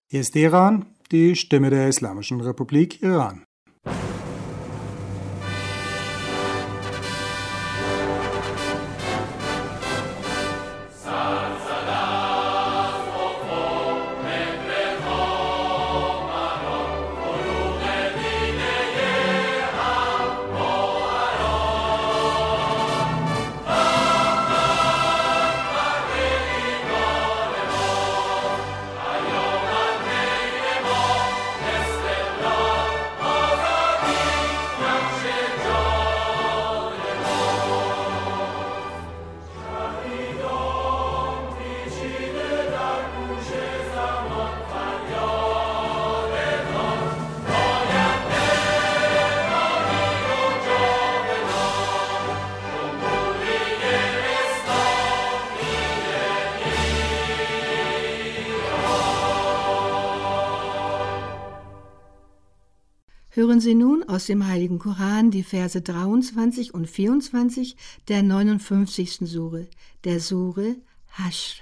Hier ist Teheran, die Stimme der Islamischen Republik Iran. Hören Sie nun aus dem Heiligen Koran die Verse 23 und 24 der 59. Sure, der Sure Hashr.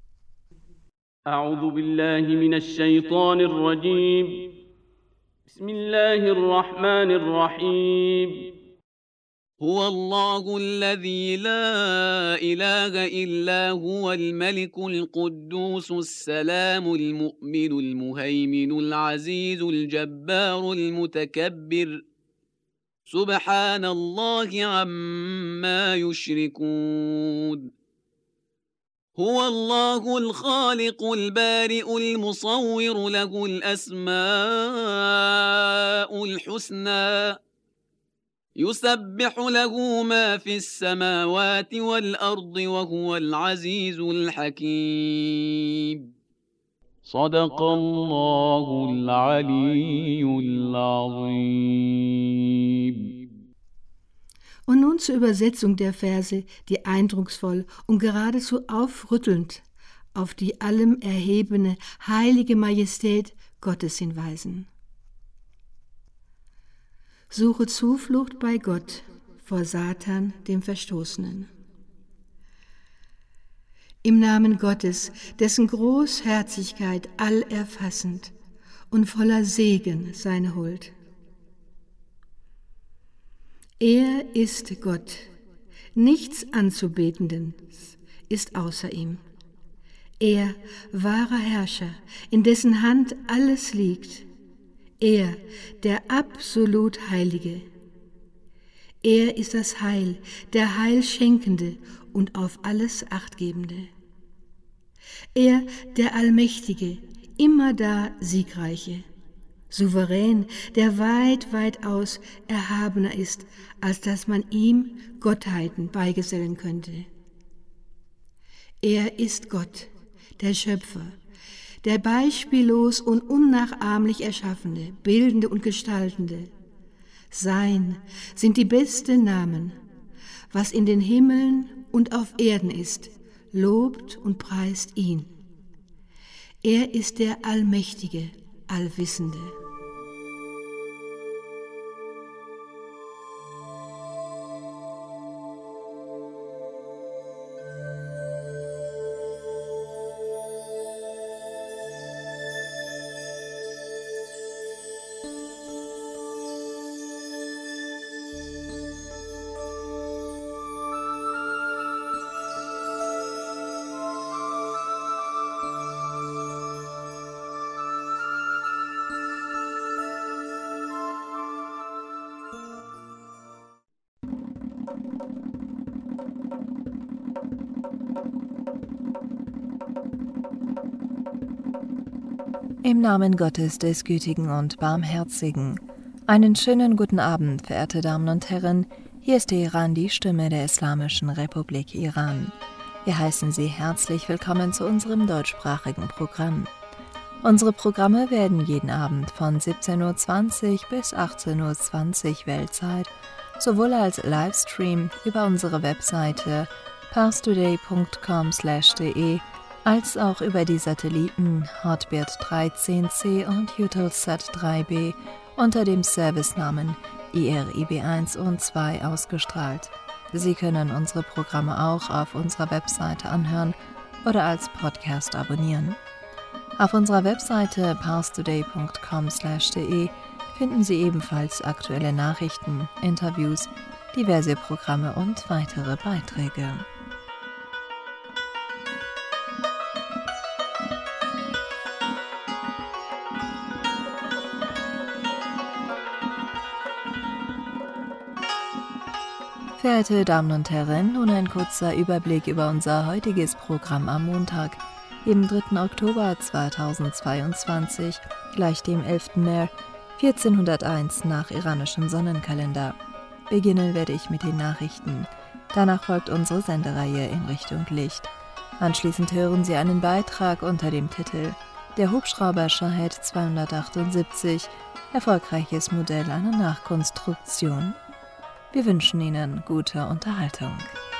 أعوذ بالله من الشيطان الرجيم بسم الله الرحمن الرحيم هو الله الذي لا إله إلا هو الملك القدوس السلام المؤمن المهيمن العزيز الجبار المتكبر سبحان الله عما يشركون هو الله الخالق البارئ المصور له الأسماء الحسنى يسبح له ما في السماوات والأرض وهو العزيز الحكيم صدق الله العلي العظيم. Und nun zur Übersetzung der Verse, die eindrucksvoll und geradezu aufrüttelnd auf die allem erhebene, heilige Majestät Gottes hinweisen. Suche Zuflucht bei Gott vor Satan, dem Verstoßenen. Im Namen Gottes, dessen Großherzigkeit allerfassend und voller Segen seine Huld. Er ist Gott, nichts Anzubetendes ist außer ihm. Er, wahrer Herrscher, in dessen Hand alles liegt. Er, der absolut Heilige. Er ist das Heil, der Heilschenkende und auf alles Achtgebende. Er, der Allmächtige, immerdar Siegreiche. Souverän, der weit, weitaus erhabener ist, als dass man ihm Gottheiten beigesellen könnte. Er ist Gott, der Schöpfer, der beispiellos und unnachahmlich Erschaffene, Bildende und Gestaltende. Sein sind die besten Namen, was in den Himmeln und auf Erden ist, lobt und preist ihn. Er ist der Allmächtige, Allwissende. Im Namen Gottes, des Gütigen und Barmherzigen. Einen schönen guten Abend, verehrte Damen und Herren. Hier ist Teheran, die Stimme der Islamischen Republik Iran. Wir heißen Sie herzlich willkommen zu unserem deutschsprachigen Programm. Unsere Programme werden jeden Abend von 17:20 Uhr bis 18:20 Uhr Weltzeit sowohl als Livestream über unsere Webseite parstoday.com/de als auch über die Satelliten Hotbird 13C und Eutelsat 3B unter dem Servicenamen IRIB 1 und 2 ausgestrahlt. Sie können unsere Programme auch auf unserer Webseite anhören oder als Podcast abonnieren. Auf unserer Webseite parstoday.com/de finden Sie ebenfalls aktuelle Nachrichten, Interviews, diverse Programme und weitere Beiträge. Verehrte Damen und Herren, nun ein kurzer Überblick über unser heutiges Programm am Montag, dem 3. Oktober 2022, gleich dem 11. März 1401 nach iranischem Sonnenkalender. Beginnen werde ich mit den Nachrichten. Danach folgt unsere Sendereihe in Richtung Licht. Anschließend hören Sie einen Beitrag unter dem Titel Der Hubschrauber Shahed 278, erfolgreiches Modell einer Nachkonstruktion. Wir wünschen Ihnen gute Unterhaltung.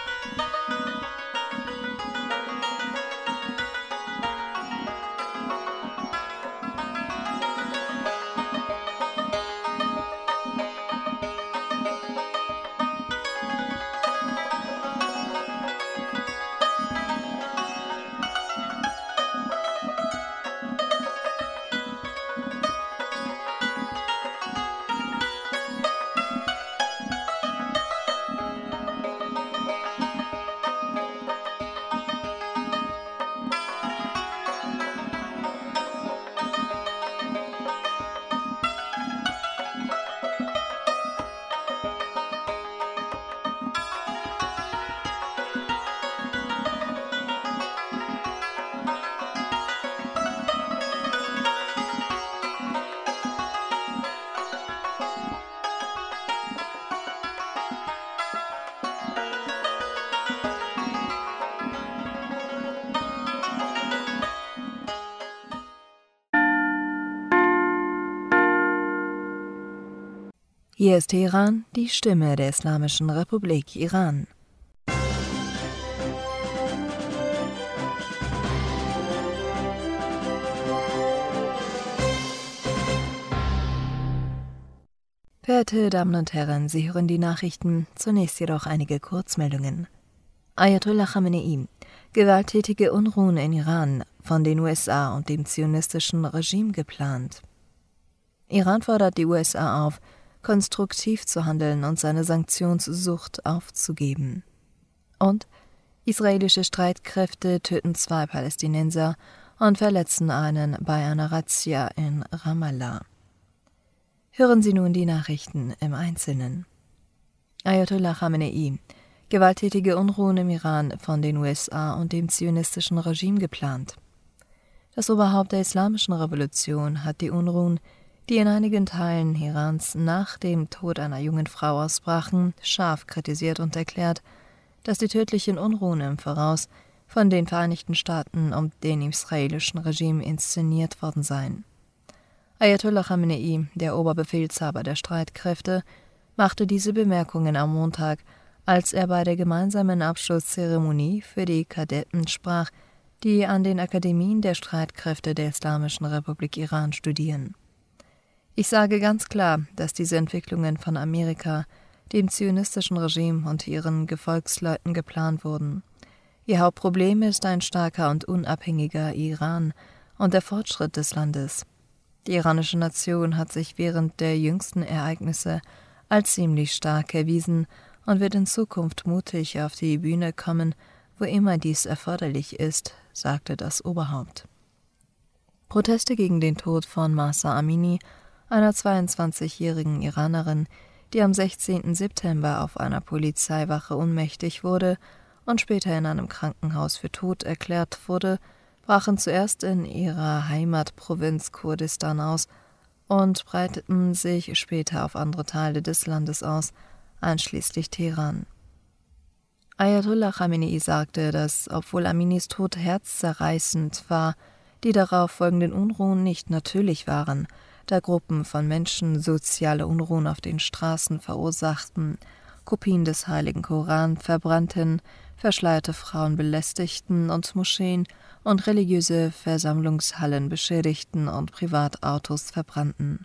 Hier ist Teheran, die Stimme der Islamischen Republik Iran. Verehrte Damen und Herren, Sie hören die Nachrichten, zunächst jedoch einige Kurzmeldungen. Ayatollah Khamenei: Gewalttätige Unruhen in Iran, von den USA und dem zionistischen Regime geplant. Iran fordert die USA auf, konstruktiv zu handeln und seine Sanktionssucht aufzugeben. Und israelische Streitkräfte töten 2 Palästinenser und verletzen einen bei einer Razzia in Ramallah. Hören Sie nun die Nachrichten im Einzelnen. Ayatollah Khamenei: Gewalttätige Unruhen im Iran, von den USA und dem zionistischen Regime geplant. Das Oberhaupt der Islamischen Revolution hat die Unruhen, die in einigen Teilen Irans nach dem Tod einer jungen Frau ausbrachen, scharf kritisiert und erklärt, dass die tödlichen Unruhen im Voraus von den Vereinigten Staaten und dem israelischen Regime inszeniert worden seien. Ayatollah Khamenei, der Oberbefehlshaber der Streitkräfte, machte diese Bemerkungen am Montag, als er bei der gemeinsamen Abschlusszeremonie für die Kadetten sprach, die an den Akademien der Streitkräfte der Islamischen Republik Iran studieren. Ich sage ganz klar, dass diese Entwicklungen von Amerika, dem zionistischen Regime und ihren Gefolgsleuten geplant wurden. Ihr Hauptproblem ist ein starker und unabhängiger Iran und der Fortschritt des Landes. Die iranische Nation hat sich während der jüngsten Ereignisse als ziemlich stark erwiesen und wird in Zukunft mutig auf die Bühne kommen, wo immer dies erforderlich ist, sagte das Oberhaupt. Proteste gegen den Tod von Mahsa Amini, einer 22-jährigen Iranerin, die am 16. September auf einer Polizeiwache ohnmächtig wurde und später in einem Krankenhaus für tot erklärt wurde, brachen zuerst in ihrer Heimatprovinz Kurdistan aus und breiteten sich später auf andere Teile des Landes aus, einschließlich Teheran. Ayatollah Khamenei sagte, dass, obwohl Aminis Tod herzzerreißend war, die darauf folgenden Unruhen nicht natürlich waren, da Gruppen von Menschen soziale Unruhen auf den Straßen verursachten, Kopien des Heiligen Koran verbrannten, verschleierte Frauen belästigten und Moscheen und religiöse Versammlungshallen beschädigten und Privatautos verbrannten.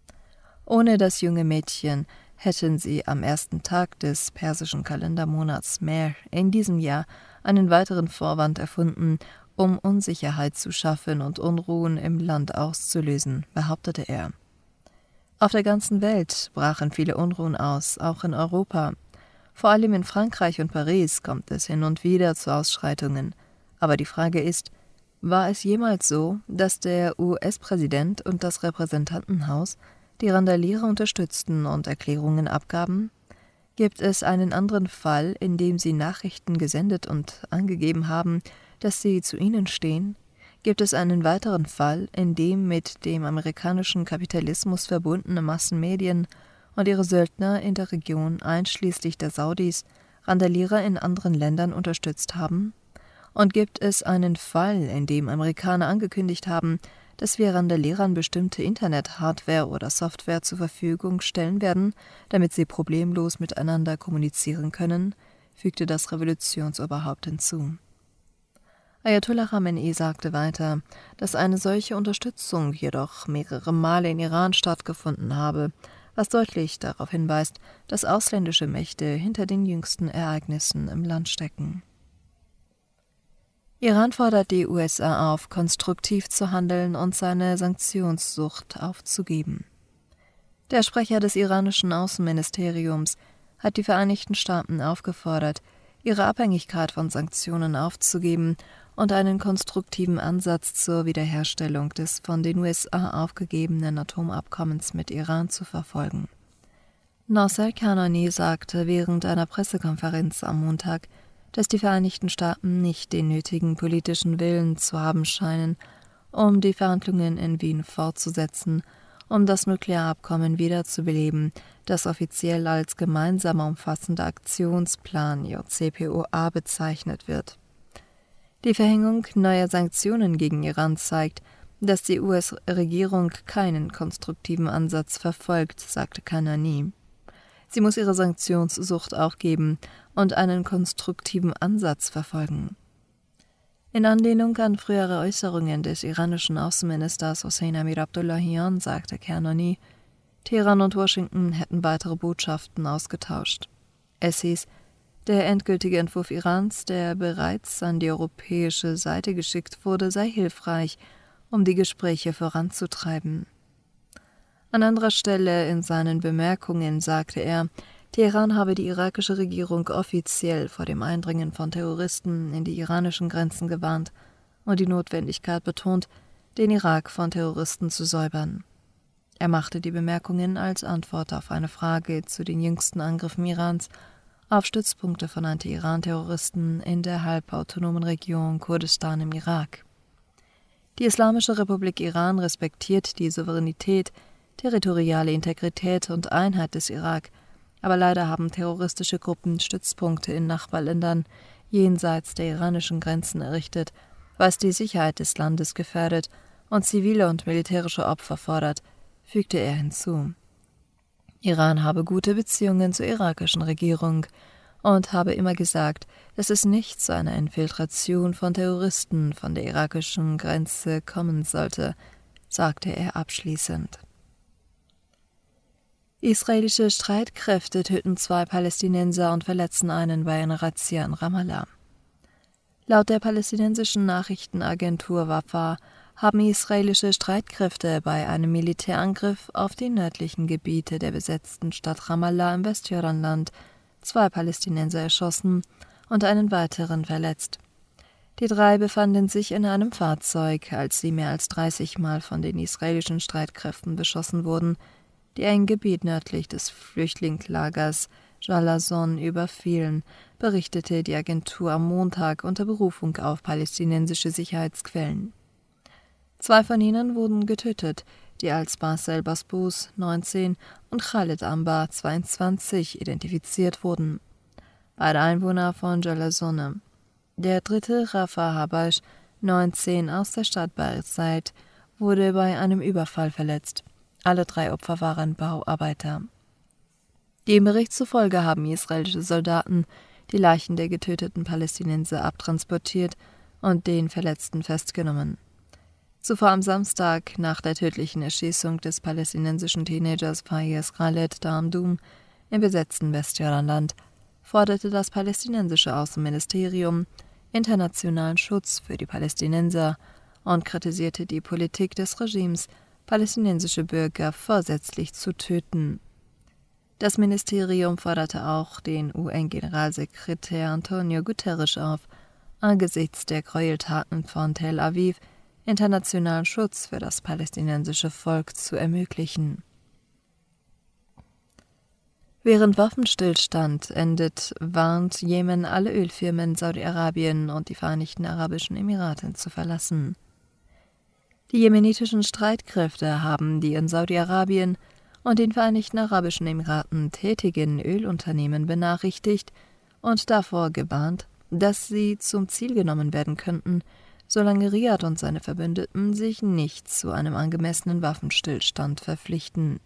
Ohne das junge Mädchen hätten sie am ersten Tag des persischen Kalendermonats Mehr in diesem Jahr einen weiteren Vorwand erfunden, um Unsicherheit zu schaffen und Unruhen im Land auszulösen, behauptete er. Auf der ganzen Welt brachen viele Unruhen aus, auch in Europa. Vor allem in Frankreich und Paris kommt es hin und wieder zu Ausschreitungen. Aber die Frage ist, war es jemals so, dass der US-Präsident und das Repräsentantenhaus die Randalierer unterstützten und Erklärungen abgaben? Gibt es einen anderen Fall, in dem sie Nachrichten gesendet und angegeben haben, dass sie zu ihnen stehen? Gibt es einen weiteren Fall, in dem mit dem amerikanischen Kapitalismus verbundene Massenmedien und ihre Söldner in der Region, einschließlich der Saudis, Randalierer in anderen Ländern unterstützt haben? Und gibt es einen Fall, in dem Amerikaner angekündigt haben, dass wir Randalierern bestimmte Internet-Hardware oder Software zur Verfügung stellen werden, damit sie problemlos miteinander kommunizieren können, fügte das Revolutionsoberhaupt hinzu. Ayatollah Khamenei sagte weiter, dass eine solche Unterstützung jedoch mehrere Male in Iran stattgefunden habe, was deutlich darauf hinweist, dass ausländische Mächte hinter den jüngsten Ereignissen im Land stecken. Iran fordert die USA auf, konstruktiv zu handeln und seine Sanktionssucht aufzugeben. Der Sprecher des iranischen Außenministeriums hat die Vereinigten Staaten aufgefordert, ihre Abhängigkeit von Sanktionen aufzugeben und einen konstruktiven Ansatz zur Wiederherstellung des von den USA aufgegebenen Atomabkommens mit Iran zu verfolgen. Nasser Kanani sagte während einer Pressekonferenz am Montag, dass die Vereinigten Staaten nicht den nötigen politischen Willen zu haben scheinen, um die Verhandlungen in Wien fortzusetzen, um das Nuklearabkommen wiederzubeleben, das offiziell als gemeinsamer umfassender Aktionsplan JCPOA bezeichnet wird. Die Verhängung neuer Sanktionen gegen Iran zeigt, dass die US-Regierung keinen konstruktiven Ansatz verfolgt, sagte Kanani. Sie muss ihre Sanktionssucht aufgeben und einen konstruktiven Ansatz verfolgen. In Anlehnung an frühere Äußerungen des iranischen Außenministers Hossein Amir Abdullahian sagte Kanani, Teheran und Washington hätten weitere Botschaften ausgetauscht. Es hieß, der endgültige Entwurf Irans, der bereits an die europäische Seite geschickt wurde, sei hilfreich, um die Gespräche voranzutreiben. An anderer Stelle in seinen Bemerkungen sagte er, Teheran habe die irakische Regierung offiziell vor dem Eindringen von Terroristen in die iranischen Grenzen gewarnt und die Notwendigkeit betont, den Irak von Terroristen zu säubern. Er machte die Bemerkungen als Antwort auf eine Frage zu den jüngsten Angriffen Irans auf Stützpunkte von Anti-Iran-Terroristen in der halbautonomen Region Kurdistan im Irak. Die Islamische Republik Iran respektiert die Souveränität, territoriale Integrität und Einheit des Irak, aber leider haben terroristische Gruppen Stützpunkte in Nachbarländern jenseits der iranischen Grenzen errichtet, was die Sicherheit des Landes gefährdet und zivile und militärische Opfer fordert, fügte er hinzu. Iran habe gute Beziehungen zur irakischen Regierung und habe immer gesagt, dass es nicht zu einer Infiltration von Terroristen von der irakischen Grenze kommen sollte, sagte er abschließend. Israelische Streitkräfte töten 2 Palästinenser und verletzen einen bei einer Razzia in Ramallah. Laut der palästinensischen Nachrichtenagentur Wafa haben israelische Streitkräfte bei einem Militärangriff auf die nördlichen Gebiete der besetzten Stadt Ramallah im Westjordanland 2 Palästinenser erschossen und einen weiteren verletzt. Die 3 befanden sich in einem Fahrzeug, als sie mehr als 30 Mal von den israelischen Streitkräften beschossen wurden, die ein Gebiet nördlich des Flüchtlingslagers Jalazon überfielen, berichtete die Agentur am Montag unter Berufung auf palästinensische Sicherheitsquellen. 2 von ihnen wurden getötet, die als Basel Basbous, 19, und Khaled Ambar, 22, identifiziert wurden. Beide Einwohner von Jalazon. Der 3. Rafa Habash, 19, aus der Stadt Beirut, wurde bei einem Überfall verletzt. Alle 3 Opfer waren Bauarbeiter. Dem Bericht zufolge haben israelische Soldaten die Leichen der getöteten Palästinenser abtransportiert und den Verletzten festgenommen. Zuvor am Samstag, nach der tödlichen Erschießung des palästinensischen Teenagers Fayez Khaled Damdoum im besetzten Westjordanland, forderte das palästinensische Außenministerium internationalen Schutz für die Palästinenser und kritisierte die Politik des Regimes, palästinensische Bürger vorsätzlich zu töten. Das Ministerium forderte auch den UN-Generalsekretär Antonio Guterres auf, angesichts der Gräueltaten von Tel Aviv internationalen Schutz für das palästinensische Volk zu ermöglichen. Während Waffenstillstand endet, warnt Jemen alle Ölfirmen Saudi-Arabien und die Vereinigten Arabischen Emirate zu verlassen. Die jemenitischen Streitkräfte haben die in Saudi-Arabien und den Vereinigten Arabischen Emiraten tätigen Ölunternehmen benachrichtigt und davor gewarnt, dass sie zum Ziel genommen werden könnten, solange Riad und seine Verbündeten sich nicht zu einem angemessenen Waffenstillstand verpflichten.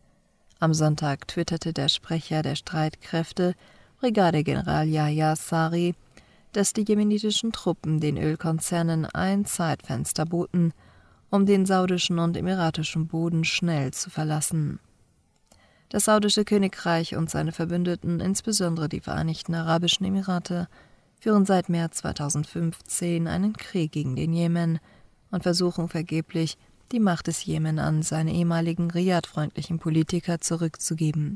Am Sonntag twitterte der Sprecher der Streitkräfte, Brigadegeneral Yahya Sari, dass die jemenitischen Truppen den Ölkonzernen ein Zeitfenster boten, um den saudischen und emiratischen Boden schnell zu verlassen. Das saudische Königreich und seine Verbündeten, insbesondere die Vereinigten Arabischen Emirate, führen seit März 2015 einen Krieg gegen den Jemen und versuchen vergeblich, die Macht des Jemen an seine ehemaligen Riad-freundlichen Politiker zurückzugeben.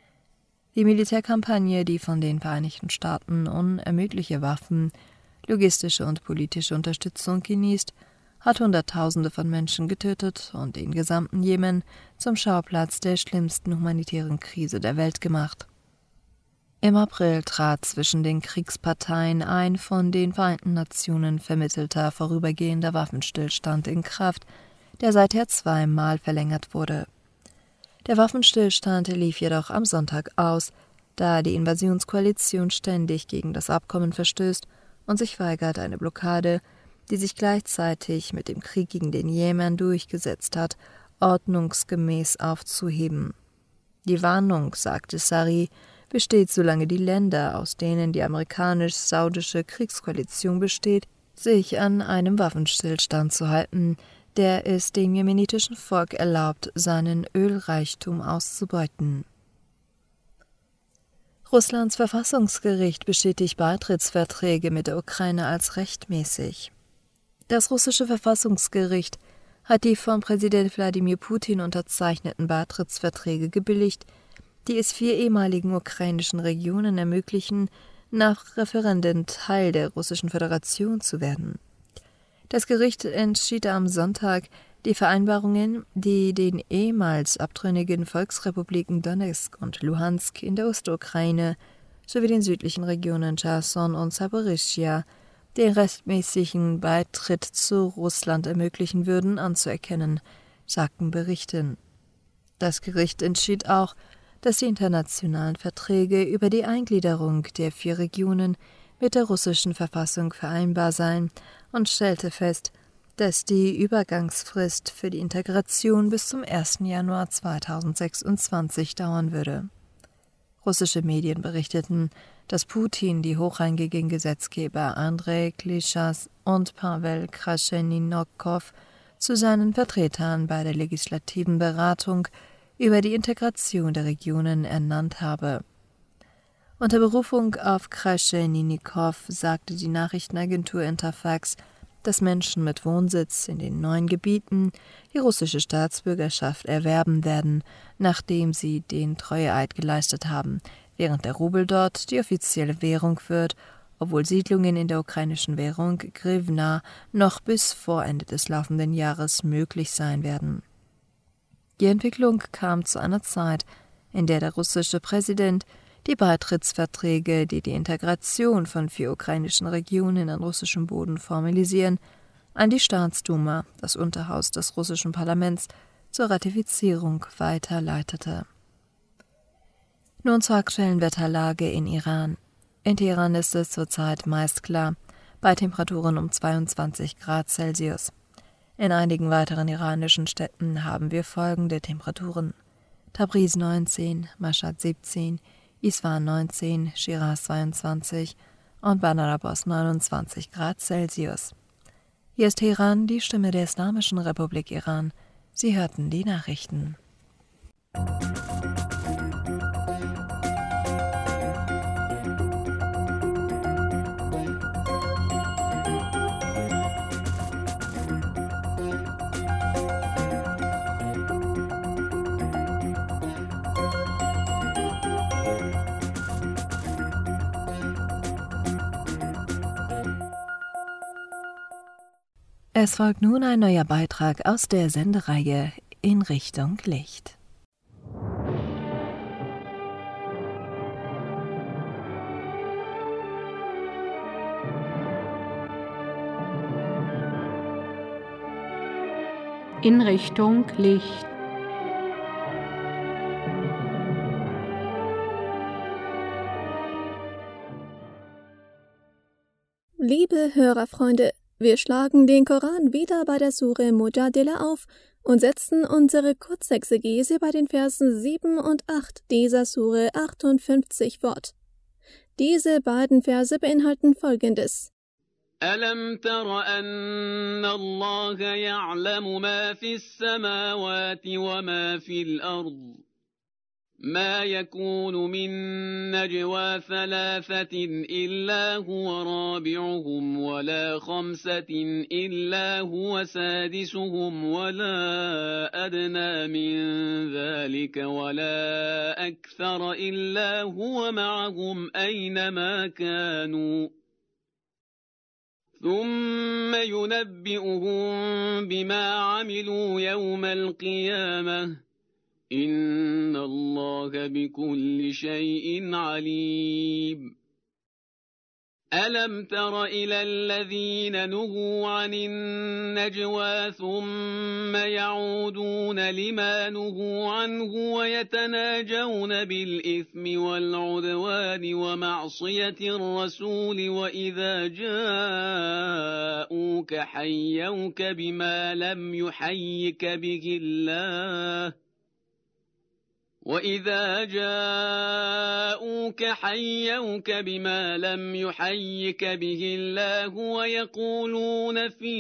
Die Militärkampagne, die von den Vereinigten Staaten unermüdliche Waffen, logistische und politische Unterstützung genießt, hat Hunderttausende von Menschen getötet und den gesamten Jemen zum Schauplatz der schlimmsten humanitären Krise der Welt gemacht. Im April trat zwischen den Kriegsparteien ein von den Vereinten Nationen vermittelter vorübergehender Waffenstillstand in Kraft, der seither 2-mal verlängert wurde. Der Waffenstillstand lief jedoch am Sonntag aus, da die Invasionskoalition ständig gegen das Abkommen verstößt und sich weigert, eine Blockade, die sich gleichzeitig mit dem Krieg gegen den Jemen durchgesetzt hat, ordnungsgemäß aufzuheben. Die Warnung, sagte Sari, besteht, solange die Länder, aus denen die amerikanisch-saudische Kriegskoalition besteht, sich an einem Waffenstillstand zu halten, der es dem jemenitischen Volk erlaubt, seinen Ölreichtum auszubeuten. Russlands Verfassungsgericht bestätigt Beitrittsverträge mit der Ukraine als rechtmäßig. Das russische Verfassungsgericht hat die von Präsident Wladimir Putin unterzeichneten Beitrittsverträge gebilligt, die es 4 ehemaligen ukrainischen Regionen ermöglichen, nach Referenden Teil der Russischen Föderation zu werden. Das Gericht entschied am Sonntag, die Vereinbarungen, die den ehemals abtrünnigen Volksrepubliken Donezk und Luhansk in der Ostukraine sowie den südlichen Regionen Cherson und Saporischschja den rechtmäßigen Beitritt zu Russland ermöglichen würden, anzuerkennen, sagten Berichten. Das Gericht entschied auch, dass die internationalen Verträge über die Eingliederung der 4 Regionen mit der russischen Verfassung vereinbar seien und stellte fest, dass die Übergangsfrist für die Integration bis zum 1. Januar 2026 dauern würde. Russische Medien berichteten, dass Putin die hochrangigen Gesetzgeber Andrei Klishas und Pavel Krascheninokow zu seinen Vertretern bei der legislativen Beratung über die Integration der Regionen ernannt habe. Unter Berufung auf Krascheninokow sagte die Nachrichtenagentur Interfax, dass Menschen mit Wohnsitz in den neuen Gebieten die russische Staatsbürgerschaft erwerben werden, nachdem sie den Treueeid geleistet haben, während der Rubel dort die offizielle Währung wird, obwohl Siedlungen in der ukrainischen Währung Grivna noch bis vor Ende des laufenden Jahres möglich sein werden. Die Entwicklung kam zu einer Zeit, in der der russische Präsident die Beitrittsverträge, die die Integration von 4 ukrainischen Regionen an russischem Boden formalisieren, an die Staatsduma, das Unterhaus des russischen Parlaments, zur Ratifizierung weiterleitete. Nun zur aktuellen Wetterlage in Iran. In Teheran ist es zurzeit meist klar, bei Temperaturen um 22 Grad Celsius. In einigen weiteren iranischen Städten haben wir folgende Temperaturen: Tabriz 19, Mashhad 17, Isfahan 19, Shiraz 22 und Bandar-Abbas 29 Grad Celsius. Hier ist Teheran, die Stimme der Islamischen Republik Iran. Sie hörten die Nachrichten. Es folgt nun ein neuer Beitrag aus der Sendereihe In Richtung Licht. In Richtung Licht. Liebe Hörerfreunde, wir schlagen den Koran wieder bei der Sure Mujadila auf und setzen unsere Kurzexegese bei den Versen 7 und 8 dieser Sure 58 fort. Diese beiden Verse beinhalten Folgendes. ألم تر أن الله يعلم ما في السماوات وما في الأرض ما يكون من نجوى ثلاثة إلا هو رابعهم ولا خمسة إلا هو سادسهم ولا أدنى من ذلك ولا أكثر إلا هو معهم أينما كانوا ثم ينبئهم بما عملوا يوم القيامة إن الله بكل شيء عليم ألم تر إلى الذين نهوا عن النجوى ثم يعودون لما نهوا عنه ويتناجون بالإثم والعدوان ومعصية الرسول وإذا جاءوك حيوك بما لم يحيك به الله وإذا جاءوك حيوك بما لم يحيك به الله ويقولون في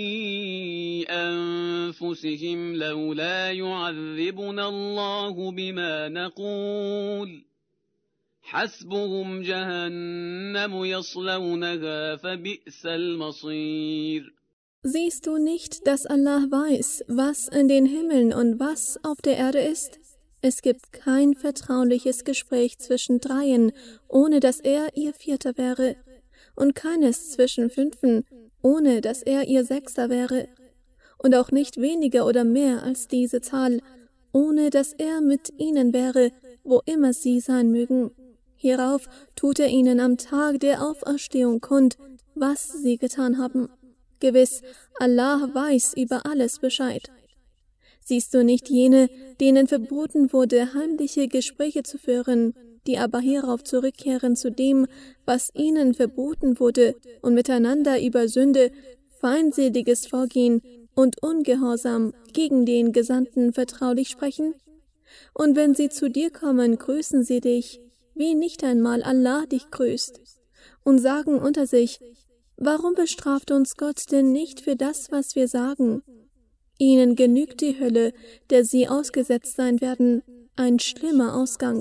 أنفسهم لولا يعذبنا الله بما نقول حسبهم جهنم يصلونها فبئس المصير. Siehst du nicht, dass Allah weiß, was in den Himmeln und was auf der Erde ist? Es gibt kein vertrauliches Gespräch zwischen Dreien, ohne dass er ihr Vierter wäre, und keines zwischen Fünfen, ohne dass er ihr Sechster wäre, und auch nicht weniger oder mehr als diese Zahl, ohne dass er mit ihnen wäre, wo immer sie sein mögen. Hierauf tut er ihnen am Tag der Auferstehung kund, was sie getan haben. Gewiss, Allah weiß über alles Bescheid. Siehst du nicht jene, denen verboten wurde, heimliche Gespräche zu führen, die aber hierauf zurückkehren zu dem, was ihnen verboten wurde, und miteinander über Sünde, feindseliges Vorgehen und Ungehorsam gegen den Gesandten vertraulich sprechen? Und wenn sie zu dir kommen, grüßen sie dich, wie nicht einmal Allah dich grüßt, und sagen unter sich, warum bestraft uns Gott denn nicht für das, was wir sagen? Ihnen genügt die Hölle, der sie ausgesetzt sein werden, ein schlimmer Ausgang.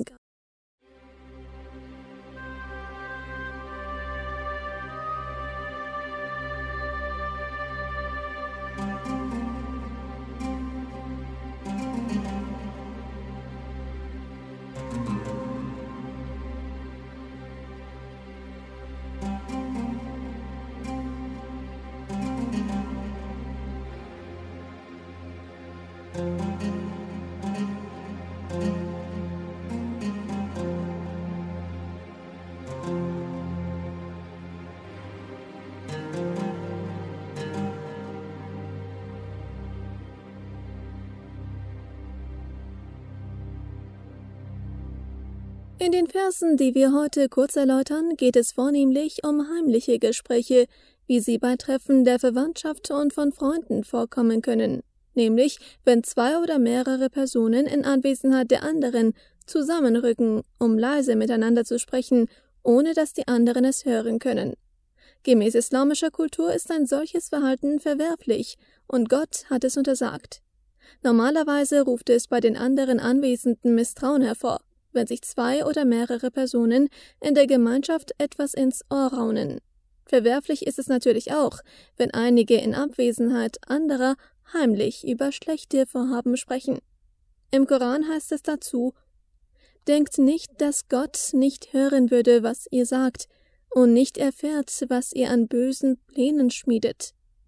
In den Versen, die wir heute kurz erläutern, geht es vornehmlich um heimliche Gespräche, wie sie bei Treffen der Verwandtschaft und von Freunden vorkommen können, nämlich wenn zwei oder mehrere Personen in Anwesenheit der anderen zusammenrücken, um leise miteinander zu sprechen, ohne dass die anderen es hören können. Gemäß islamischer Kultur ist ein solches Verhalten verwerflich und Gott hat es untersagt. Normalerweise ruft es bei den anderen Anwesenden Misstrauen hervor, wenn sich zwei oder mehrere Personen in der Gemeinschaft etwas ins Ohr raunen. Verwerflich ist es natürlich auch, wenn einige in Abwesenheit anderer heimlich über schlechte Vorhaben sprechen. Im Koran heißt es dazu: Denkt nicht, dass Gott nicht hören würde, was ihr sagt, und nicht erfährt, was ihr an bösen Plänen schmiedet.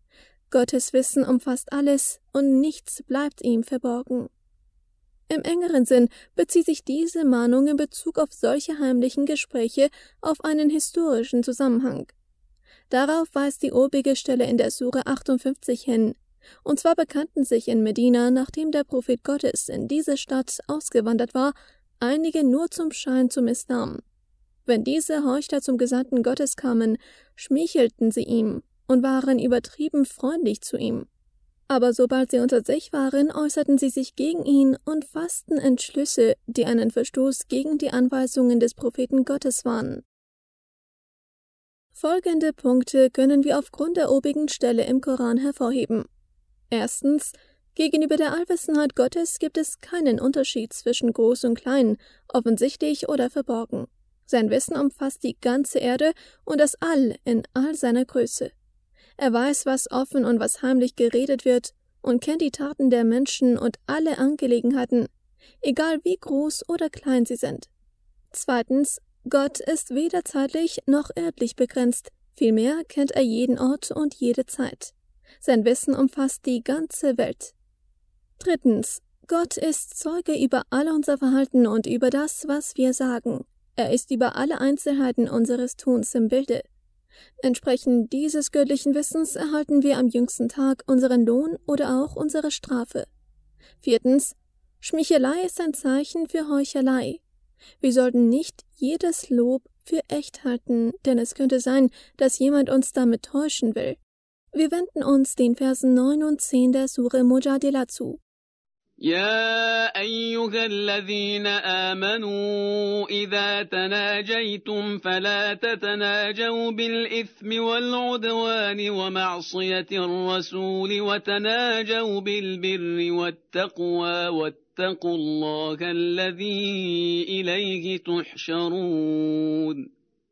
Gottes Wissen umfasst alles und nichts bleibt ihm verborgen. Im engeren Sinn bezieht sich diese Mahnung in Bezug auf solche heimlichen Gespräche auf einen historischen Zusammenhang. Darauf weist die obige Stelle in der Sure 58 hin. Und zwar bekannten sich in Medina, nachdem der Prophet Gottes in diese Stadt ausgewandert war, einige nur zum Schein zum Islam. Wenn diese Heuchler zum Gesandten Gottes kamen, schmeichelten sie ihm und waren übertrieben freundlich zu ihm. Aber sobald sie unter sich waren, äußerten sie sich gegen ihn und fassten Entschlüsse, die einen Verstoß gegen die Anweisungen des Propheten Gottes waren. Folgende Punkte können wir aufgrund der obigen Stelle im Koran hervorheben. Erstens, gegenüber der Allwissenheit Gottes gibt es keinen Unterschied zwischen groß und klein, offensichtlich oder verborgen. Sein Wissen umfasst die ganze Erde und das All in all seiner Größe. Er weiß, was offen und was heimlich geredet wird und kennt die Taten der Menschen und alle Angelegenheiten, egal wie groß oder klein sie sind. Zweitens, Gott ist weder zeitlich noch örtlich begrenzt, vielmehr kennt er jeden Ort und jede Zeit. Sein Wissen umfasst die ganze Welt. Drittens, Gott ist Zeuge über all unser Verhalten und über das, was wir sagen. Er ist über alle Einzelheiten unseres Tuns im Bilde. Entsprechend dieses göttlichen Wissens erhalten wir am jüngsten Tag unseren Lohn oder auch unsere Strafe. Viertens, Schmeichelei ist ein Zeichen für Heuchelei. Wir sollten nicht jedes Lob für echt halten, denn es könnte sein, dass jemand uns damit täuschen will. Wir wenden uns den Versen 9 und 10 der Sure Mujadila zu. يا أيها الذين آمنوا إذا تناجيتم فلا تتناجوا بالإثم والعدوان ومعصية الرسول وتناجوا بالبر والتقوى واتقوا الله الذي إليه تحشرون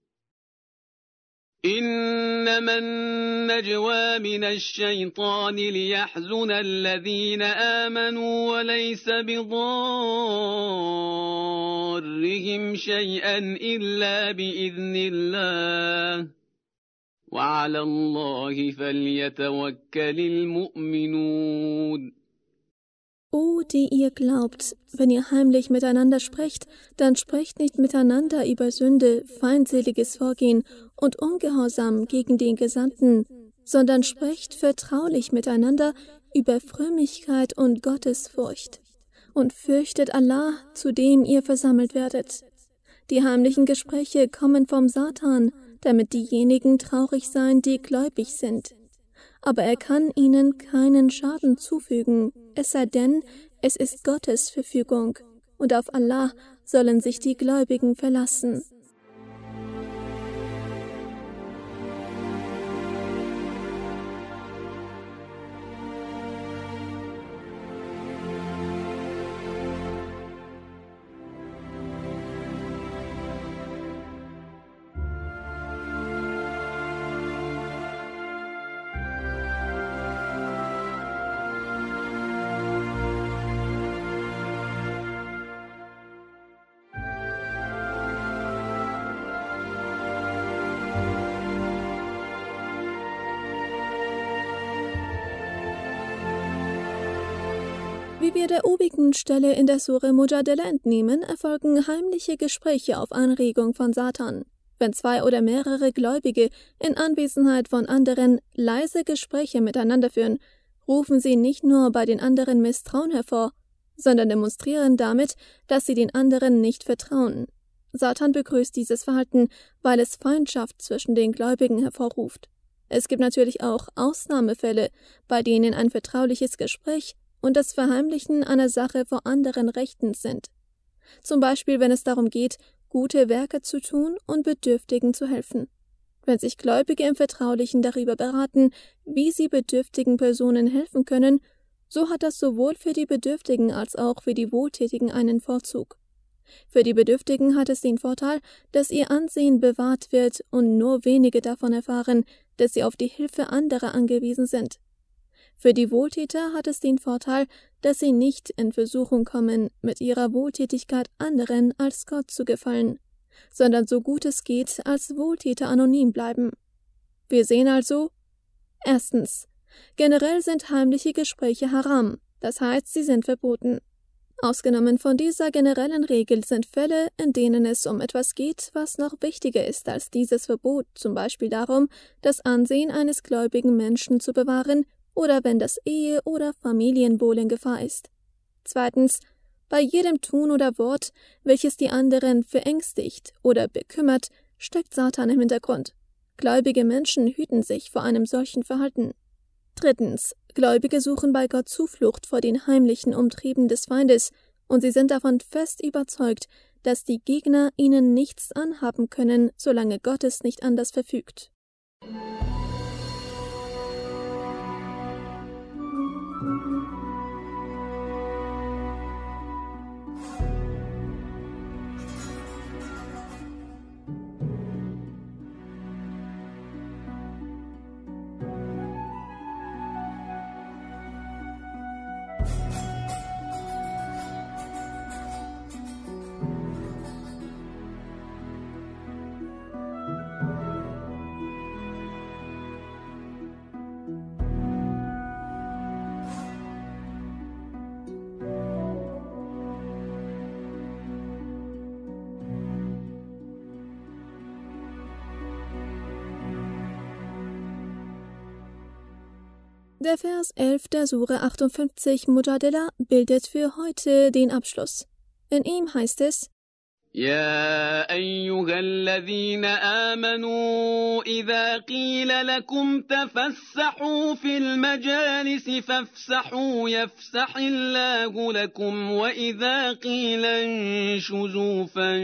إنما النجوى من الشيطان ليحزن الذين آمنوا وليس بضارهم شيئا إلا بإذن الله وعلى الله فليتوكل المؤمنون. O, die ihr glaubt, wenn ihr heimlich miteinander sprecht, dann sprecht nicht miteinander über Sünde, feindseliges Vorgehen und Ungehorsam gegen den Gesandten, sondern sprecht vertraulich miteinander über Frömmigkeit und Gottesfurcht und fürchtet Allah, zu dem ihr versammelt werdet. Die heimlichen Gespräche kommen vom Satan, damit diejenigen traurig seien, die gläubig sind. Aber er kann ihnen keinen Schaden zufügen, es sei denn, es ist Gottes Verfügung, und auf Allah sollen sich die Gläubigen verlassen. Wie wir der obigen Stelle in der Sure Mujadila entnehmen, erfolgen heimliche Gespräche auf Anregung von Satan. Wenn zwei oder mehrere Gläubige in Anwesenheit von anderen leise Gespräche miteinander führen, rufen sie nicht nur bei den anderen Misstrauen hervor, sondern demonstrieren damit, dass sie den anderen nicht vertrauen. Satan begrüßt dieses Verhalten, weil es Feindschaft zwischen den Gläubigen hervorruft. Es gibt natürlich auch Ausnahmefälle, bei denen ein vertrauliches Gespräch und das Verheimlichen einer Sache vor anderen rechtens sind. Zum Beispiel, wenn es darum geht, gute Werke zu tun und Bedürftigen zu helfen. Wenn sich Gläubige im Vertraulichen darüber beraten, wie sie bedürftigen Personen helfen können, so hat das sowohl für die Bedürftigen als auch für die Wohltätigen einen Vorzug. Für die Bedürftigen hat es den Vorteil, dass ihr Ansehen bewahrt wird und nur wenige davon erfahren, dass sie auf die Hilfe anderer angewiesen sind. Für die Wohltäter hat es den Vorteil, dass sie nicht in Versuchung kommen, mit ihrer Wohltätigkeit anderen als Gott zu gefallen, sondern so gut es geht, als Wohltäter anonym bleiben. Wir sehen also: Erstens, Generell sind heimliche Gespräche haram, das heißt, sie sind verboten. Ausgenommen von dieser generellen Regel sind Fälle, in denen es um etwas geht, was noch wichtiger ist als dieses Verbot, zum Beispiel darum, das Ansehen eines gläubigen Menschen zu bewahren oder wenn das Ehe- oder Familienwohl in Gefahr ist. Zweitens, bei jedem Tun oder Wort, welches die anderen verängstigt oder bekümmert, steckt Satan im Hintergrund. Gläubige Menschen hüten sich vor einem solchen Verhalten. Drittens, Gläubige suchen bei Gott Zuflucht vor den heimlichen Umtrieben des Feindes und sie sind davon fest überzeugt, dass die Gegner ihnen nichts anhaben können, solange Gott es nicht anders verfügt. Der Vers 11 der Sure 58 Mujadila bildet für heute den Abschluss. In ihm heißt es: يا أيها الذين آمنوا إذا قيل لكم تفسحوا في المجالس فافسحوا يفسح الله لكم وإذا قيل انشزوا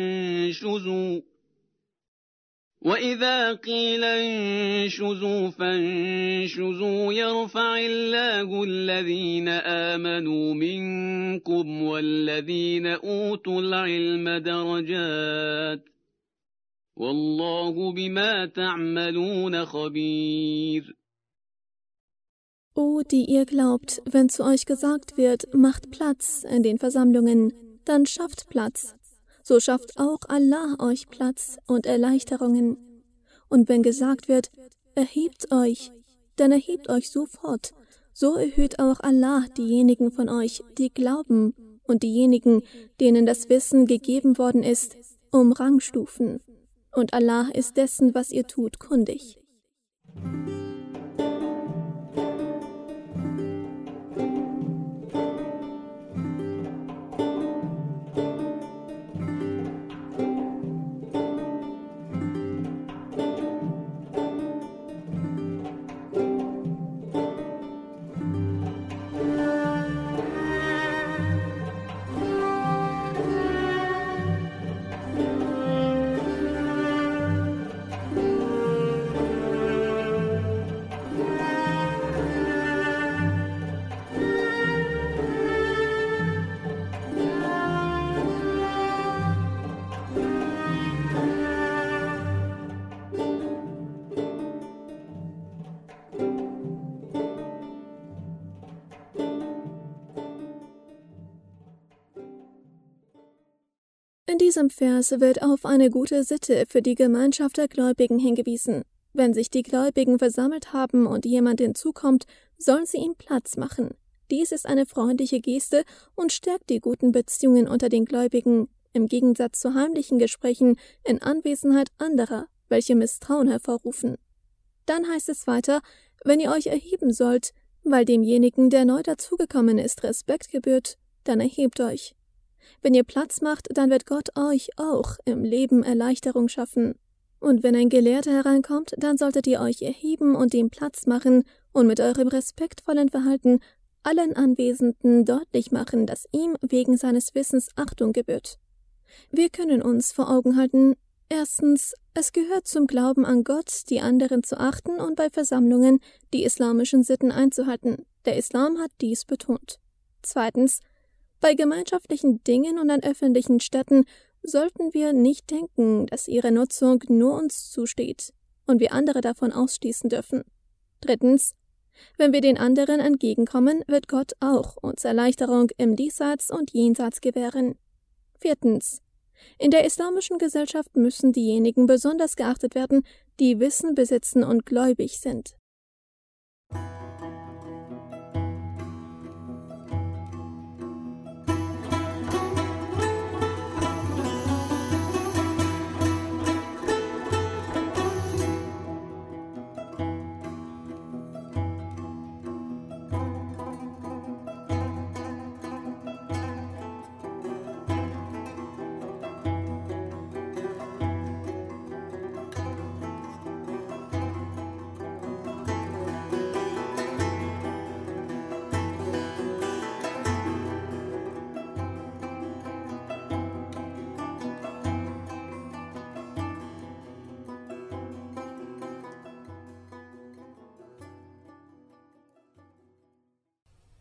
فانشزوا يرفع الله الذين آمنوا منكم والذين أوتوا العلم درجات والله بما تعملون خبير. O, die ihr glaubt, wenn zu euch gesagt wird, macht Platz in den Versammlungen, dann schafft Platz. So schafft auch Allah euch Platz und Erleichterungen. Und wenn gesagt wird, erhebt euch, dann erhebt euch sofort. So erhöht auch Allah diejenigen von euch, die glauben, und diejenigen, denen das Wissen gegeben worden ist, um Rangstufen. Und Allah ist dessen, was ihr tut, kundig. In diesem Vers wird auf eine gute Sitte für die Gemeinschaft der Gläubigen hingewiesen. Wenn sich die Gläubigen versammelt haben und jemand hinzukommt, sollen sie ihm Platz machen. Dies ist eine freundliche Geste und stärkt die guten Beziehungen unter den Gläubigen, im Gegensatz zu heimlichen Gesprächen in Anwesenheit anderer, welche Misstrauen hervorrufen. Dann heißt es weiter, wenn ihr euch erheben sollt, weil demjenigen, der neu dazugekommen ist, Respekt gebührt, dann erhebt euch. Wenn ihr Platz macht, dann wird Gott euch auch im Leben Erleichterung schaffen. Und wenn ein Gelehrter hereinkommt, dann solltet ihr euch erheben und ihm Platz machen und mit eurem respektvollen Verhalten allen Anwesenden deutlich machen, dass ihm wegen seines Wissens Achtung gebührt. Wir können uns vor Augen halten, erstens, es gehört zum Glauben an Gott, die anderen zu achten und bei Versammlungen die islamischen Sitten einzuhalten. Der Islam hat dies betont. Zweitens, bei gemeinschaftlichen Dingen und an öffentlichen Stätten sollten wir nicht denken, dass ihre Nutzung nur uns zusteht und wir andere davon ausschließen dürfen. Drittens, wenn wir den anderen entgegenkommen, wird Gott auch uns Erleichterung im Diesseits und Jenseits gewähren. Viertens, in der islamischen Gesellschaft müssen diejenigen besonders geachtet werden, die Wissen besitzen und gläubig sind.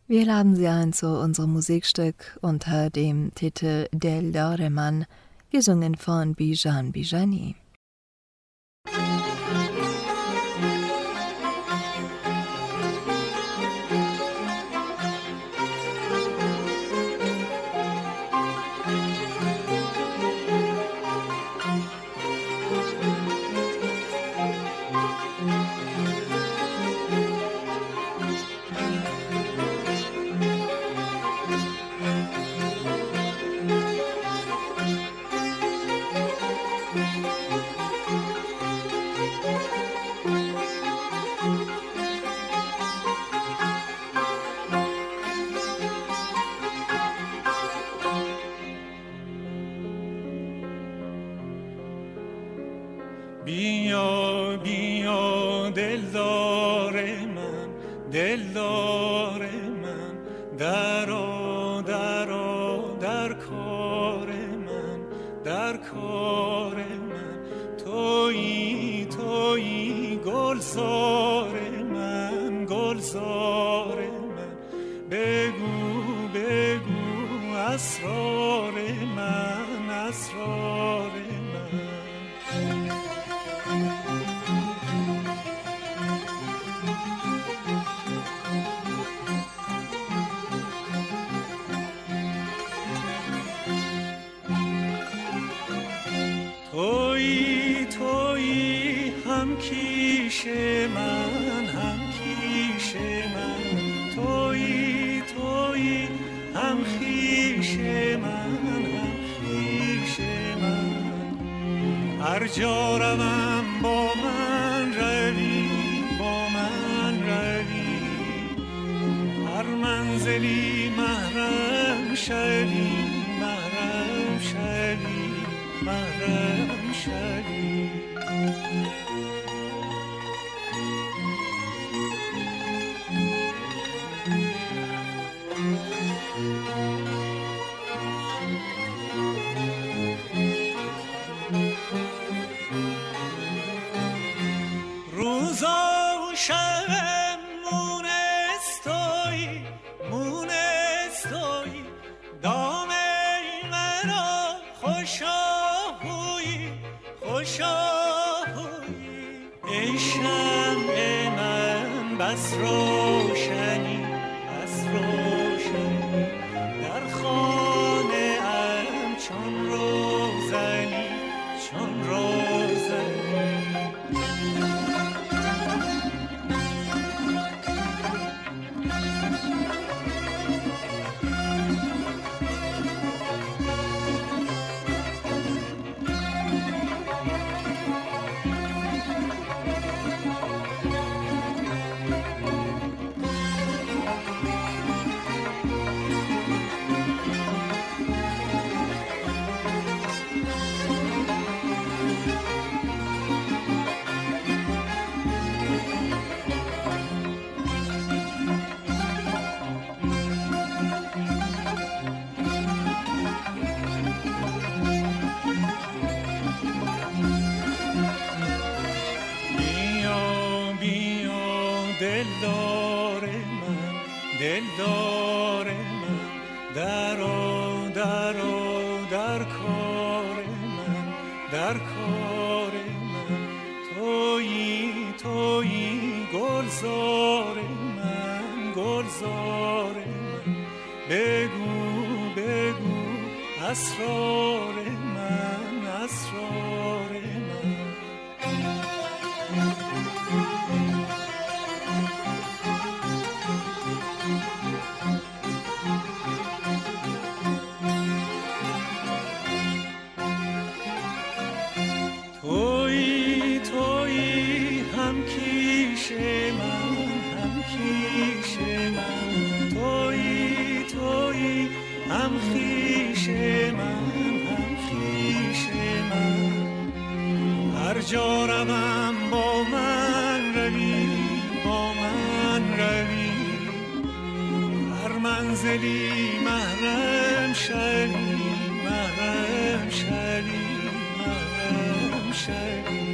Wir laden Sie ein zu unserem Musikstück unter dem Titel Del Doreman, gesungen von Bijan Bijani. بیا بیا دلدار من، دلدار من، درآ درآ در کار من، در کار من. تویی تویی گلزار من، گلزار من. بگو بگو اسرار من، اسرار من. تویی تویی هم کیش من، هم کیش من. تویی تویی هم خویش من، هم خویش من. هر جا روم با من روی، با من روی. هر منزلی محرم شوی، محرم شوی، محرم شوی. روزا و شبم مونستوی، مونستوی. دام مرا خوشاهوی، خوشاهوی. ای شمع من بس روشنی، بس روشنی. در خانه ام چون روزنی، چون روزنی. دلدار من، دلدار من. درآ درآ در کار من، در کار من. تویی تویی گلزار من، گلزار من. بگو بگو اسرار من، اسرار من. تویی تویی هم کیش من، هم کیش من. تویی تویی هم خویش من، هم خویش من. هر جا روم با من روی، با من روی. هر منزلی محرم شوی، محرم شوی، محرم شوی.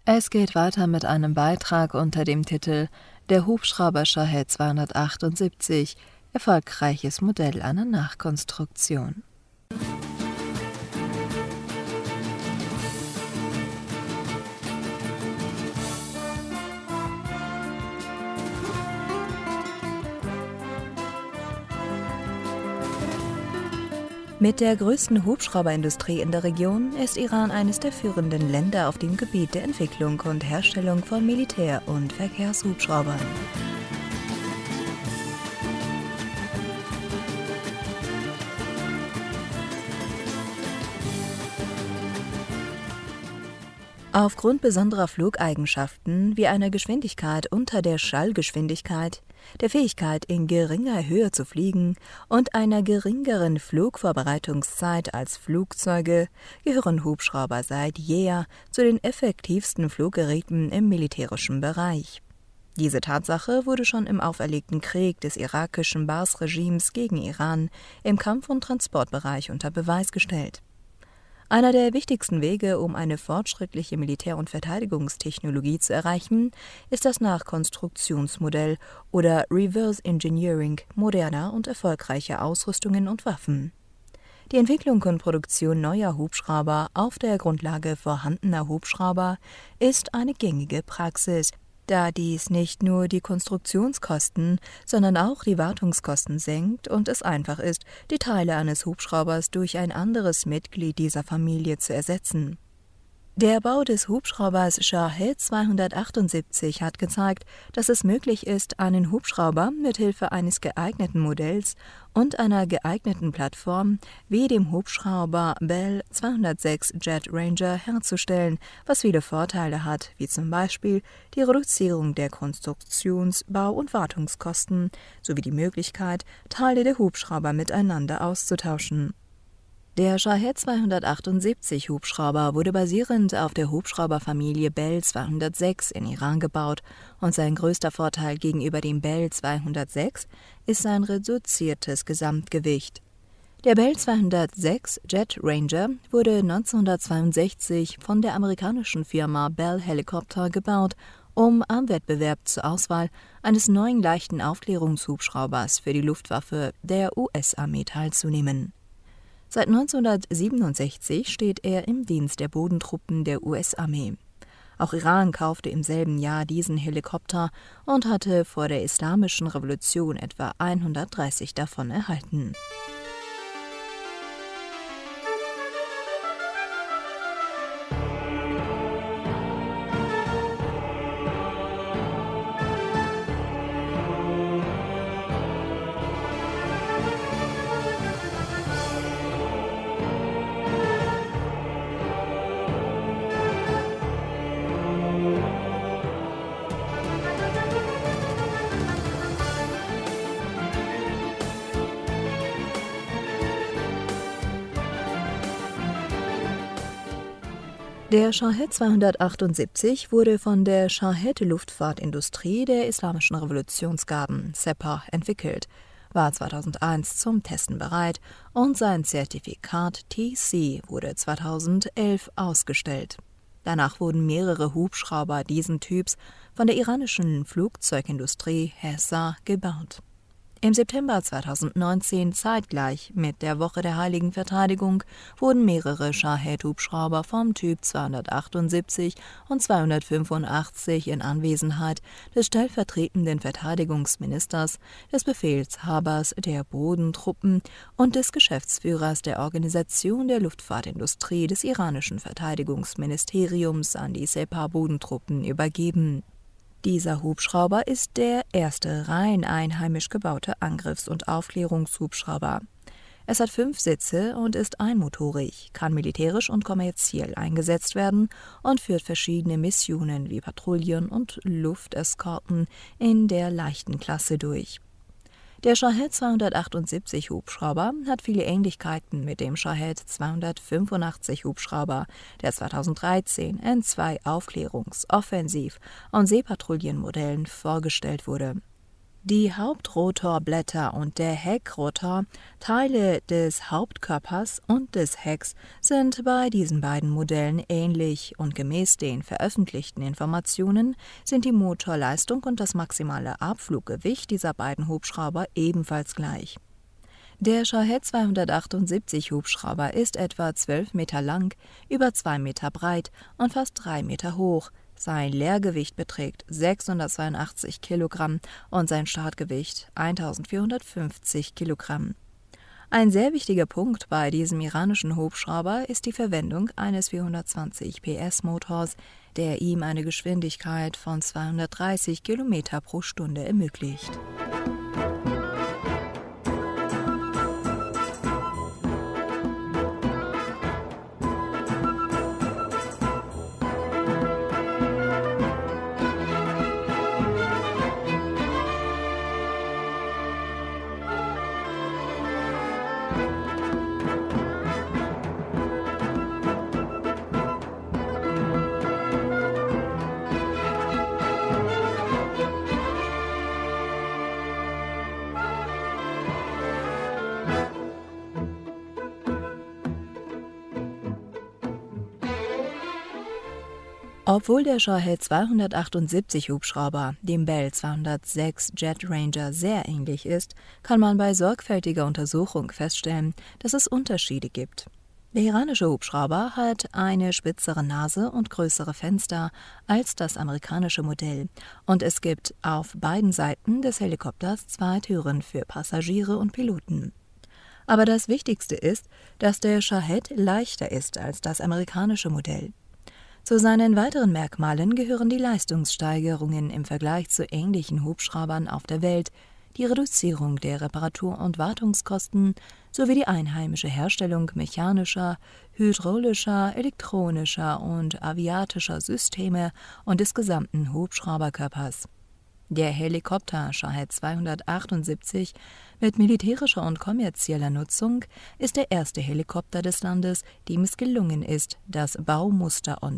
Es geht weiter mit einem Beitrag unter dem Titel »Der Hubschrauber Shahed 278 – erfolgreiches Modell einer Nachkonstruktion«. Mit der größten Hubschrauberindustrie in der Region ist Iran eines der führenden Länder auf dem Gebiet der Entwicklung und Herstellung von Militär- und Verkehrshubschraubern. Aufgrund besonderer Flugeigenschaften wie einer Geschwindigkeit unter der Schallgeschwindigkeit, der Fähigkeit, in geringer Höhe zu fliegen und einer geringeren Flugvorbereitungszeit als Flugzeuge gehören Hubschrauber seit jeher zu den effektivsten Fluggeräten im militärischen Bereich. Diese Tatsache wurde schon im auferlegten Krieg des irakischen Baas-Regimes gegen Iran im Kampf- und Transportbereich unter Beweis gestellt. Einer der wichtigsten Wege, um eine fortschrittliche Militär- und Verteidigungstechnologie zu erreichen, ist das Nachkonstruktionsmodell oder Reverse Engineering moderner und erfolgreicher Ausrüstungen und Waffen. Die Entwicklung und Produktion neuer Hubschrauber auf der Grundlage vorhandener Hubschrauber ist eine gängige Praxis, da dies nicht nur die Konstruktionskosten, sondern auch die Wartungskosten senkt und es einfach ist, die Teile eines Hubschraubers durch ein anderes Mitglied dieser Familie zu ersetzen. Der Bau des Hubschraubers Shahed 278 hat gezeigt, dass es möglich ist, einen Hubschrauber mithilfe eines geeigneten Modells und einer geeigneten Plattform wie dem Hubschrauber Bell 206 Jet Ranger herzustellen, was viele Vorteile hat, wie zum Beispiel die Reduzierung der Konstruktions-, Bau- und Wartungskosten sowie die Möglichkeit, Teile der Hubschrauber miteinander auszutauschen. Der Shahed 278 Hubschrauber wurde basierend auf der Hubschrauberfamilie Bell 206 in Iran gebaut und sein größter Vorteil gegenüber dem Bell 206 ist sein reduziertes Gesamtgewicht. Der Bell 206 Jet Ranger wurde 1962 von der amerikanischen Firma Bell Helicopter gebaut, um am Wettbewerb zur Auswahl eines neuen leichten Aufklärungshubschraubers für die Luftwaffe der US-Armee teilzunehmen. Seit 1967 steht er im Dienst der Bodentruppen der US-Armee. Auch Iran kaufte im selben Jahr diesen Helikopter und hatte vor der Islamischen Revolution etwa 130 davon erhalten. Der Shahed 278 wurde von der Shahed Luftfahrtindustrie der Islamischen Revolutionsgarden (Sepah) entwickelt, war 2001 zum Testen bereit und sein Zertifikat TC wurde 2011 ausgestellt. Danach wurden mehrere Hubschrauber diesen Typs von der iranischen Flugzeugindustrie HESA gebaut. Im September 2019, zeitgleich mit der Woche der Heiligen Verteidigung, wurden mehrere Shahed-Hubschrauber vom Typ 278 und 285 in Anwesenheit des stellvertretenden Verteidigungsministers, des Befehlshabers der Bodentruppen und des Geschäftsführers der Organisation der Luftfahrtindustrie des iranischen Verteidigungsministeriums an die Sepah-Bodentruppen übergeben. Dieser Hubschrauber ist der erste rein einheimisch gebaute Angriffs- und Aufklärungshubschrauber. Es hat 5 Sitze und ist einmotorig, kann militärisch und kommerziell eingesetzt werden und führt verschiedene Missionen wie Patrouillen und Lufteskorten in der leichten Klasse durch. Der Shahed 278 Hubschrauber hat viele Ähnlichkeiten mit dem Shahed 285 Hubschrauber, der 2013 in 2 Aufklärungs-, Offensiv- und Seepatrouillenmodellen vorgestellt wurde. Die Hauptrotorblätter und der Heckrotor, Teile des Hauptkörpers und des Hecks, sind bei diesen beiden Modellen ähnlich und gemäß den veröffentlichten Informationen sind die Motorleistung und das maximale Abfluggewicht dieser beiden Hubschrauber ebenfalls gleich. Der Shahed 278 Hubschrauber ist etwa 12 Meter lang, über 2 Meter breit und fast 3 Meter hoch. Sein Leergewicht beträgt 682 Kilogramm und sein Startgewicht 1450 Kilogramm. Ein sehr wichtiger Punkt bei diesem iranischen Hubschrauber ist die Verwendung eines 420 PS Motors, der ihm eine Geschwindigkeit von 230 Kilometer pro Stunde ermöglicht. Obwohl der Shahed 278 Hubschrauber dem Bell 206 Jet Ranger sehr ähnlich ist, kann man bei sorgfältiger Untersuchung feststellen, dass es Unterschiede gibt. Der iranische Hubschrauber hat eine spitzere Nase und größere Fenster als das amerikanische Modell und es gibt auf beiden Seiten des Helikopters 2 Türen für Passagiere und Piloten. Aber das Wichtigste ist, dass der Shahed leichter ist als das amerikanische Modell. Zu seinen weiteren Merkmalen gehören die Leistungssteigerungen im Vergleich zu ähnlichen Hubschraubern auf der Welt, die Reduzierung der Reparatur- und Wartungskosten sowie die einheimische Herstellung mechanischer, hydraulischer, elektronischer und aviatischer Systeme und des gesamten Hubschrauberkörpers. Der Helikopter Shahed 278 mit militärischer und kommerzieller Nutzung ist der erste Helikopter des Landes, dem es gelungen ist, das Baumuster- und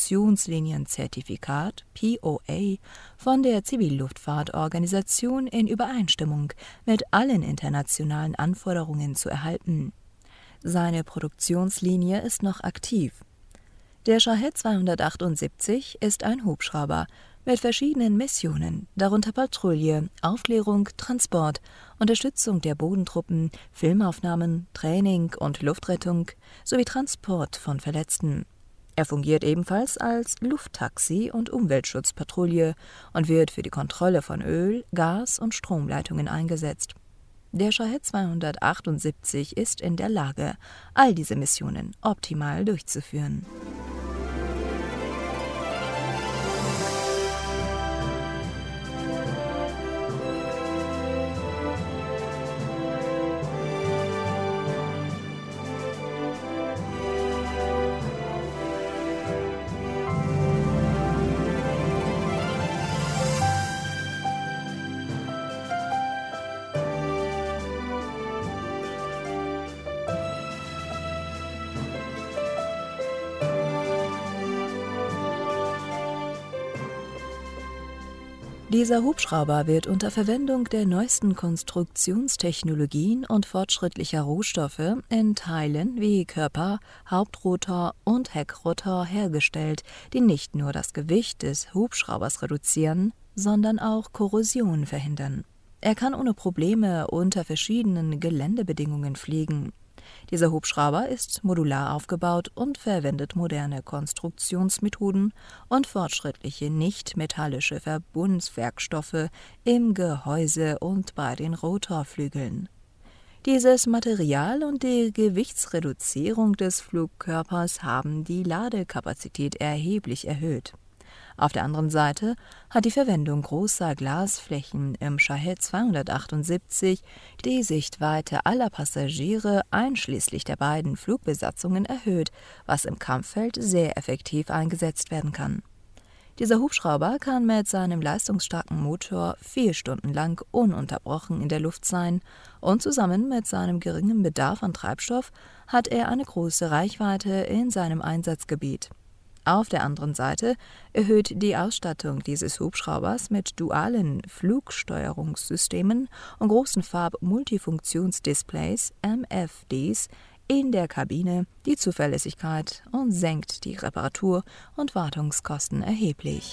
Produktionslinienzertifikat POA von der Zivilluftfahrtorganisation in Übereinstimmung mit allen internationalen Anforderungen zu erhalten. Seine Produktionslinie ist noch aktiv. Der Shahed 278 ist ein Hubschrauber mit verschiedenen Missionen, darunter Patrouille, Aufklärung, Transport, Unterstützung der Bodentruppen, Filmaufnahmen, Training und Luftrettung sowie Transport von Verletzten. Er fungiert ebenfalls als Lufttaxi und Umweltschutzpatrouille und wird für die Kontrolle von Öl-, Gas- und Stromleitungen eingesetzt. Der Shahed 278 ist in der Lage, all diese Missionen optimal durchzuführen. Dieser Hubschrauber wird unter Verwendung der neuesten Konstruktionstechnologien und fortschrittlicher Rohstoffe in Teilen wie Körper, Hauptrotor und Heckrotor hergestellt, die nicht nur das Gewicht des Hubschraubers reduzieren, sondern auch Korrosion verhindern. Er kann ohne Probleme unter verschiedenen Geländebedingungen fliegen. Dieser Hubschrauber ist modular aufgebaut und verwendet moderne Konstruktionsmethoden und fortschrittliche nicht-metallische Verbundwerkstoffe im Gehäuse und bei den Rotorflügeln. Dieses Material und die Gewichtsreduzierung des Flugkörpers haben die Ladekapazität erheblich erhöht. Auf der anderen Seite hat die Verwendung großer Glasflächen im Shahed 278 die Sichtweite aller Passagiere einschließlich der beiden Flugbesatzungen erhöht, was im Kampffeld sehr effektiv eingesetzt werden kann. Dieser Hubschrauber kann mit seinem leistungsstarken Motor 4 Stunden lang ununterbrochen in der Luft sein und zusammen mit seinem geringen Bedarf an Treibstoff hat er eine große Reichweite in seinem Einsatzgebiet. Auf der anderen Seite erhöht die Ausstattung dieses Hubschraubers mit dualen Flugsteuerungssystemen und großen Farb-Multifunktionsdisplays MFDs in der Kabine die Zuverlässigkeit und senkt die Reparatur- und Wartungskosten erheblich.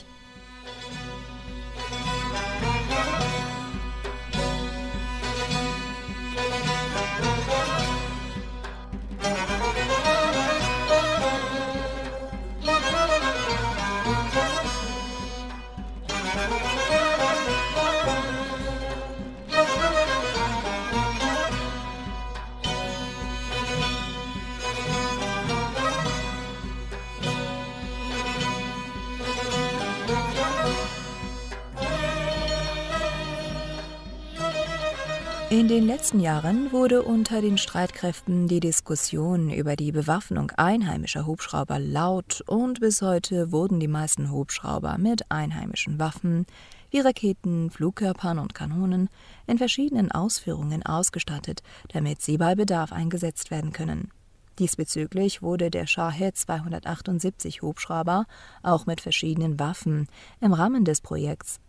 In den letzten Jahren wurde unter den Streitkräften die Diskussion über die Bewaffnung einheimischer Hubschrauber laut und bis heute wurden die meisten Hubschrauber mit einheimischen Waffen wie Raketen, Flugkörpern und Kanonen in verschiedenen Ausführungen ausgestattet, damit sie bei Bedarf eingesetzt werden können. Diesbezüglich wurde der Shahed 278 Hubschrauber auch mit verschiedenen Waffen im Rahmen des Projekts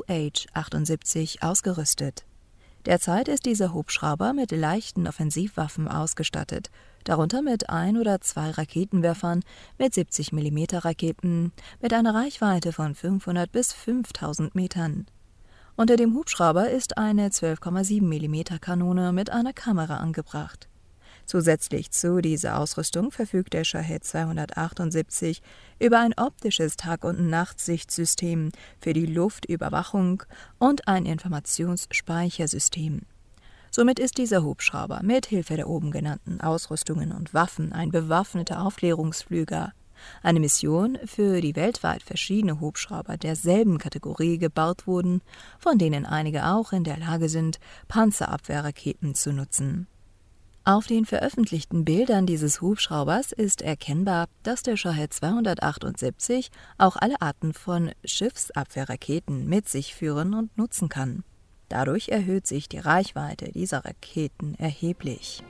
OH-78 ausgerüstet. Derzeit ist dieser Hubschrauber mit leichten Offensivwaffen ausgestattet, darunter mit 1 oder 2 Raketenwerfern mit 70 mm Raketen mit einer Reichweite von 500 bis 5000 Metern. Unter dem Hubschrauber ist eine 12,7 mm Kanone mit einer Kamera angebracht. Zusätzlich zu dieser Ausrüstung verfügt der Shahed 278 über ein optisches Tag- und Nachtsichtsystem für die Luftüberwachung und ein Informationsspeichersystem. Somit ist dieser Hubschrauber mit Hilfe der oben genannten Ausrüstungen und Waffen ein bewaffneter Aufklärungsflüger. Eine Mission, für die weltweit verschiedene Hubschrauber derselben Kategorie gebaut wurden, von denen einige auch in der Lage sind, Panzerabwehrraketen zu nutzen. Auf den veröffentlichten Bildern dieses Hubschraubers ist erkennbar, dass der Shahed 278 auch alle Arten von Schiffsabwehrraketen mit sich führen und nutzen kann. Dadurch erhöht sich die Reichweite dieser Raketen erheblich.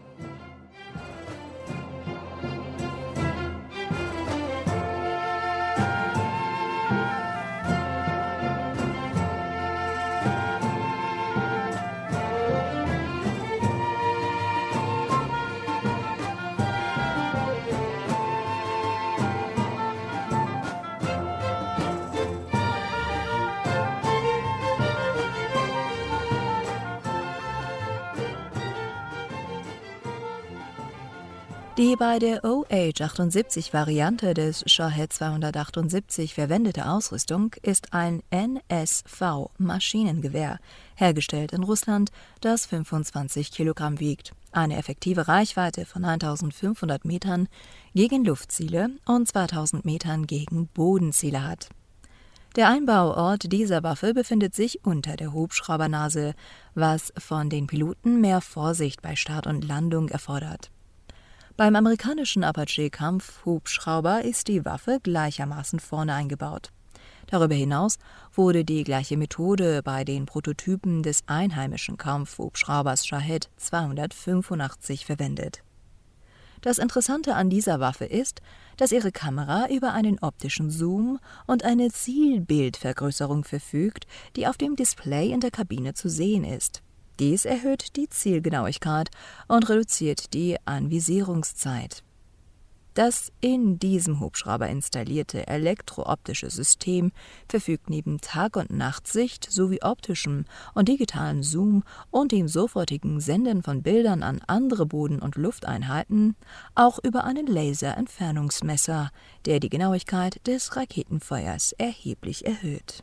Die bei der OH-78-Variante des Shahed 278 verwendete Ausrüstung ist ein NSV-Maschinengewehr, hergestellt in Russland, das 25 Kilogramm wiegt, eine effektive Reichweite von 1500 Metern gegen Luftziele und 2000 Metern gegen Bodenziele hat. Der Einbauort dieser Waffe befindet sich unter der Hubschraubernase, was von den Piloten mehr Vorsicht bei Start und Landung erfordert. Beim amerikanischen Apache-Kampfhubschrauber ist die Waffe gleichermaßen vorne eingebaut. Darüber hinaus wurde die gleiche Methode bei den Prototypen des einheimischen Kampfhubschraubers Shahed 285 verwendet. Das Interessante an dieser Waffe ist, dass ihre Kamera über einen optischen Zoom und eine Zielbildvergrößerung verfügt, die auf dem Display in der Kabine zu sehen ist. Dies erhöht die Zielgenauigkeit und reduziert die Anvisierungszeit. Das in diesem Hubschrauber installierte elektrooptische System verfügt neben Tag- und Nachtsicht sowie optischem und digitalem Zoom und dem sofortigen Senden von Bildern an andere Boden- und Lufteinheiten auch über einen Laserentfernungsmesser, der die Genauigkeit des Raketenfeuers erheblich erhöht.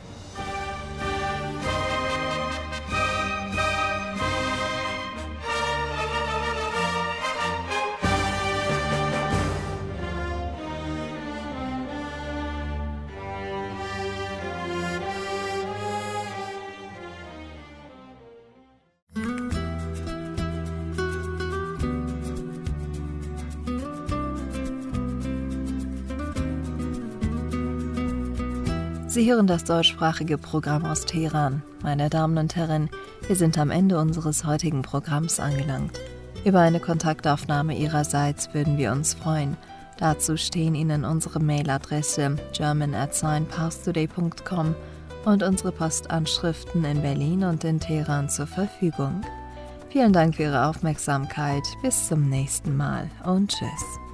Sie hören das deutschsprachige Programm aus Teheran. Meine Damen und Herren, wir sind am Ende unseres heutigen Programms angelangt. Über eine Kontaktaufnahme Ihrerseits würden wir uns freuen. Dazu stehen Ihnen unsere Mailadresse german@parstoday.com und unsere Postanschriften in Berlin und in Teheran zur Verfügung. Vielen Dank für Ihre Aufmerksamkeit. Bis zum nächsten Mal und tschüss.